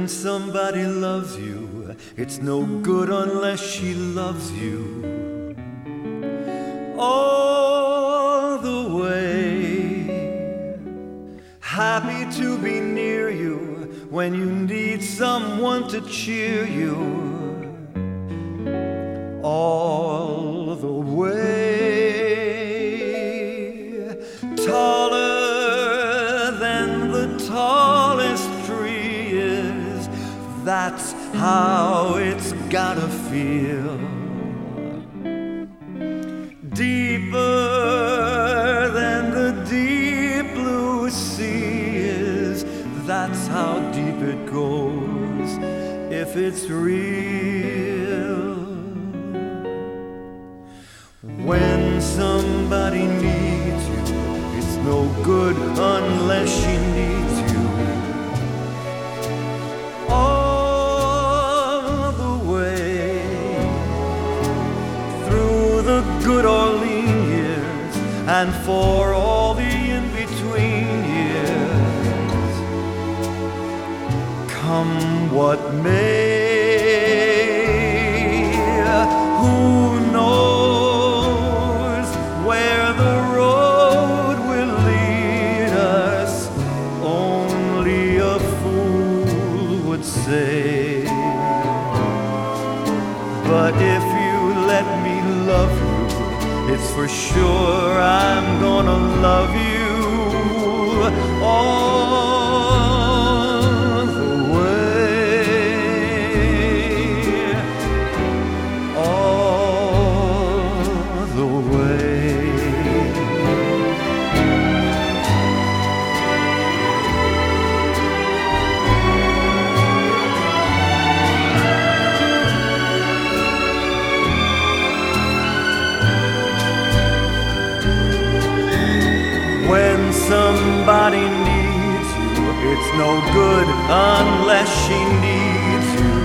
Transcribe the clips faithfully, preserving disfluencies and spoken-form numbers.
When somebody loves you, it's no good unless she loves you all the way. Happy to be near you when you need someone to cheer you all the way. Taller than the tallest tree is, that's how it's gotta feel. Deeper than the deep blue sea is, that's how deep it goes if it's real. When somebody needs you, it's no good unless she needs you all the way. Through the good or lean years, and for all the in-between years, come what may. Who knows where the road will lead us? Only a fool would say. But if you let me love you, it's for sure I'm gonna love you all the way, all the way. When somebody needs you, it's no good unless she needs you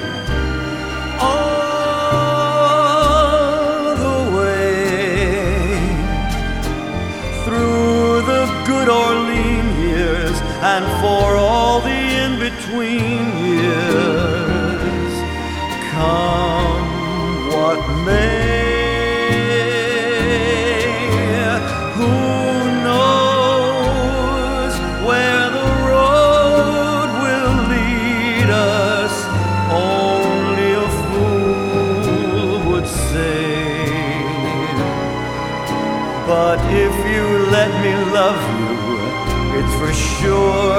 all the way. Through the good or lean years, and for all the in-between years, come what may. But if you let me love you, it's for sure